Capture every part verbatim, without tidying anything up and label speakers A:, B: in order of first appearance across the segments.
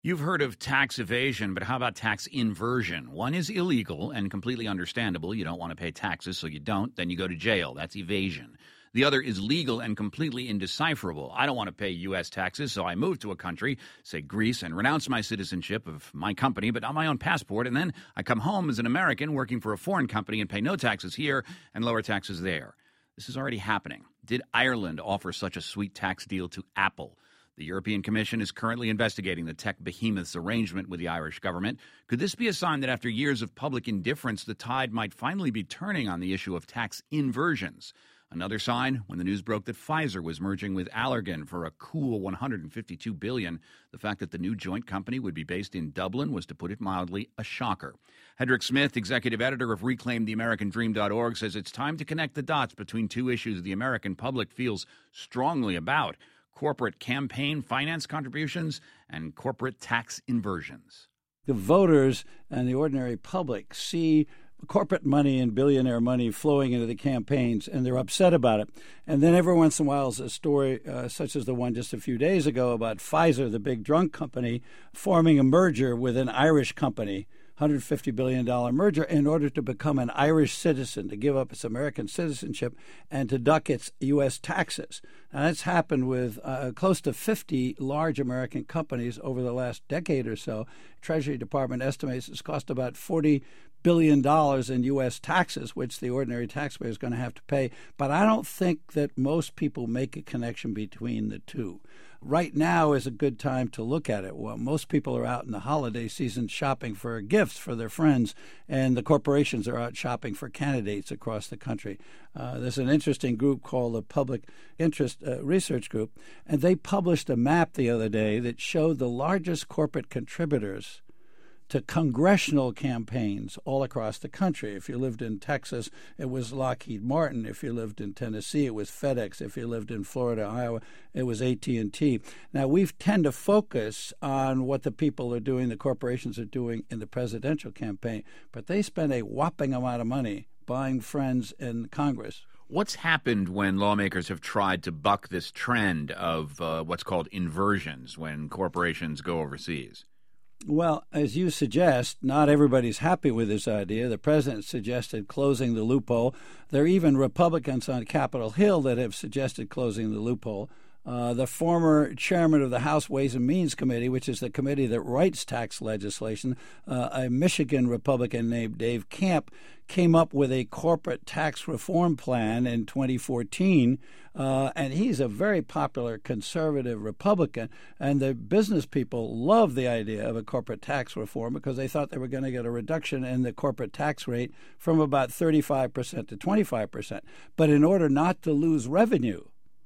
A: You've heard of tax evasion, but how about tax inversion? One is illegal and completely understandable. You don't want to pay taxes, so you don't. Then you go to jail. That's evasion. The other is legal and completely indecipherable. I don't want to pay U S taxes, so I move to a country, say Greece, and renounce my citizenship of my company, but not my own passport. And then I come home as an American working for a foreign company and pay no taxes here and lower taxes there. This is already happening. Did Ireland offer such a sweet tax deal to Apple? The European Commission is currently investigating the tech behemoth's arrangement with the Irish government. Could this be a sign that after years of public indifference, the tide might finally be turning on the issue of tax inversions? Another sign, when the news broke that Pfizer was merging with Allergan for a cool one hundred fifty-two billion dollars. The fact that the new joint company would be based in Dublin was, to put it mildly, a shocker. Hedrick Smith, executive editor of reclaim the american dream dot org, says it's time to connect the dots between two issues the American public feels strongly about: corporate campaign finance contributions and corporate tax inversions.
B: The voters and the ordinary public see corporate money and billionaire money flowing into the campaigns, and they're upset about it. And then every once in a while is a story uh, such as the one just a few days ago about Pfizer, the big drug company, forming a merger with an Irish company, one hundred fifty billion dollars merger, in order to become an Irish citizen, to give up its American citizenship and to duck its U S taxes. And that's happened with uh, close to fifty large American companies over the last decade or so. Treasury Department estimates it's cost about forty billion dollars in U S taxes, which the ordinary taxpayer is going to have to pay. But I don't think that most people make a connection between the two. Right now is a good time to look at it. Well, most people are out in the holiday season shopping for gifts for their friends, and the corporations are out shopping for candidates across the country. Uh, there's an interesting group called the Public Interest uh, Research Group, and they published a map the other day that showed the largest corporate contributors to congressional campaigns all across the country. If you lived in Texas, it was Lockheed Martin. If you lived in Tennessee, it was FedEx. If you lived in Florida, Iowa, it was A T and T. Now, we tend to focus on what the people are doing, the corporations are doing in the presidential campaign, but they spend a whopping amount of money buying friends in Congress.
A: What's happened when lawmakers have tried to buck this trend of uh, what's called inversions when corporations go overseas?
B: Well, as you suggest, not everybody's happy with this idea. The president suggested closing the loophole. There are even Republicans on Capitol Hill that have suggested closing the loophole. Uh, the former chairman of the House Ways and Means Committee, which is the committee that writes tax legislation, uh, a Michigan Republican named Dave Camp, came up with a corporate tax reform plan in twenty fourteen, uh, and he's a very popular conservative Republican. And the business people love the idea of a corporate tax reform because they thought they were going to get a reduction in the corporate tax rate from about thirty-five percent to twenty-five percent. But in order not to lose revenue,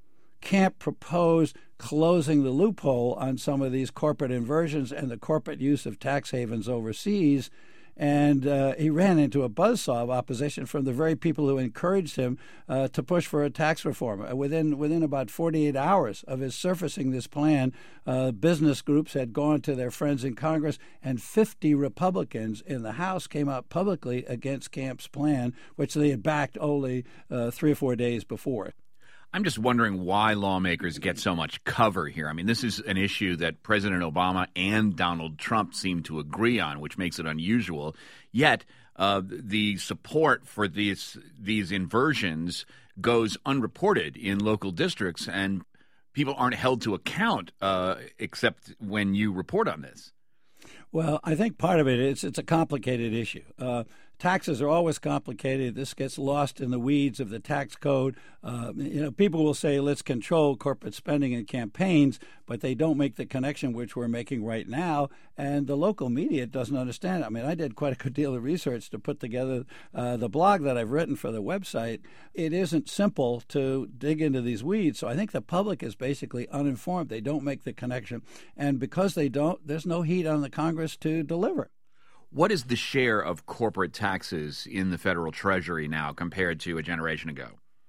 B: Camp proposed closing the loophole on some of these corporate inversions and the corporate use of tax havens overseas. And uh, he ran into a buzzsaw of opposition from the very people who encouraged him uh, to push for a tax reform. Uh, within within about forty-eight hours of his surfacing this plan, uh, business groups had gone to their friends in Congress, and fifty Republicans in the House came out publicly against Camp's plan, which they had backed only uh, three or four days before.
A: I'm just wondering why lawmakers get so much cover here. I mean, this is an issue that President Obama and Donald Trump seem to agree on, which makes it unusual. Yet uh, the support for these these inversions goes unreported in local districts, and people aren't held to account uh, except when you report on this.
B: Well, I think part of it is it's a complicated issue. Uh, taxes are always complicated. This gets lost in the weeds of the tax code. Uh, you know, people will say, let's control corporate spending in campaigns, but they don't make the connection which we're making right now. And the local media doesn't understand it. I mean, I did quite a good deal of research to put together uh, the blog that I've written for the website. It isn't simple to dig into these weeds. So I think the public is basically uninformed. They don't make the connection. And because they don't, there's no heat on the Congress to deliver.
A: What is the share of corporate taxes in the federal treasury now compared to a generation ago?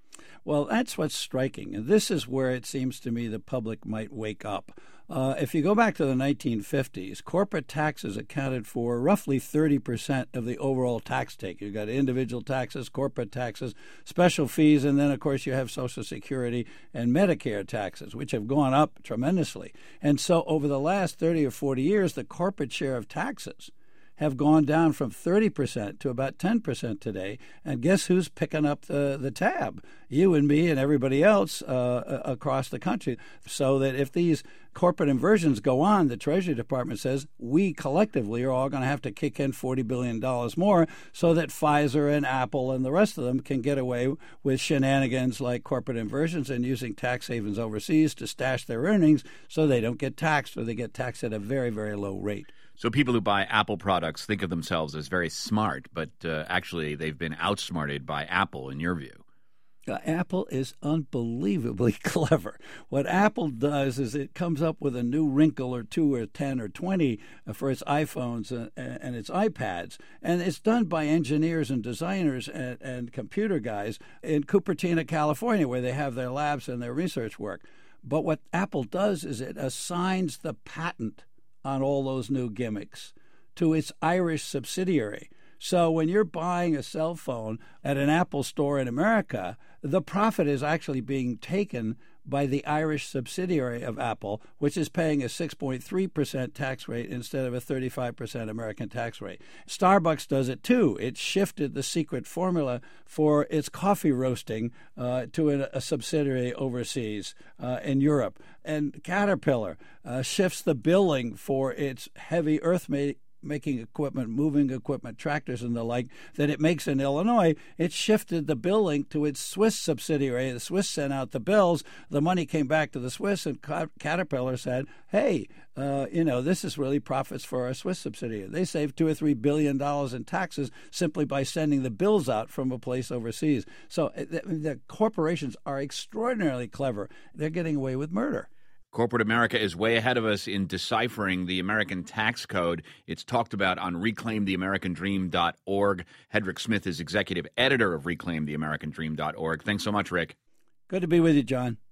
B: Well, that's what's striking. And this is where it seems to me the public might wake up. Uh, if you go back to the nineteen fifties, corporate taxes accounted for roughly thirty percent of the overall tax take. You've got individual taxes, corporate taxes, special fees, and then, of course, you have Social Security and Medicare taxes, which have gone up tremendously. And so over the last thirty or forty years, the corporate share of taxes have gone down from thirty percent to about ten percent today. And guess who's picking up the, the tab? You and me and everybody else uh, across the country. So that if these corporate inversions go on, the Treasury Department says we collectively are all going to have to kick in forty billion dollars more so that Pfizer and Apple and the rest of them can get away with shenanigans like corporate inversions and using tax havens overseas to stash their earnings so they don't get taxed, or they get taxed at a very, very low rate.
A: So people who buy Apple products think of themselves as very smart, but uh, actually they've been outsmarted by Apple, in your view.
B: Uh, Apple is unbelievably clever. What Apple does is it comes up with a new wrinkle or two or ten or twenty for its iPhones and, and its iPads, and it's done by engineers and designers and, and computer guys in Cupertino, California, where they have their labs and their research work. But what Apple does is it assigns the patent on all those new gimmicks to its Irish subsidiary. So when you're buying a cell phone at an Apple store in America, the profit is actually being taken by the Irish subsidiary of Apple, which is paying a six point three percent tax rate instead of a thirty-five percent American tax rate. Starbucks does it too. It shifted the secret formula for its coffee roasting uh, to a, a subsidiary overseas uh, in Europe. And Caterpillar uh, shifts the billing for its heavy earth ma- making equipment, moving equipment, tractors and the like, that it makes in Illinois. It shifted the billing to its Swiss subsidiary. The Swiss sent out the bills. The money came back to the Swiss, and Caterpillar said, hey, uh, you know, this is really profits for our Swiss subsidiary. They saved two or three billion dollars in taxes simply by sending the bills out from a place overseas. So the, the corporations are extraordinarily clever. They're getting away with murder.
A: Corporate America is way ahead of us in deciphering the American tax code. It's talked about on reclaim the american dream dot org. Hedrick Smith is executive editor of reclaim the american dream dot org. Thanks so much, Rick.
B: Good to be with you, John.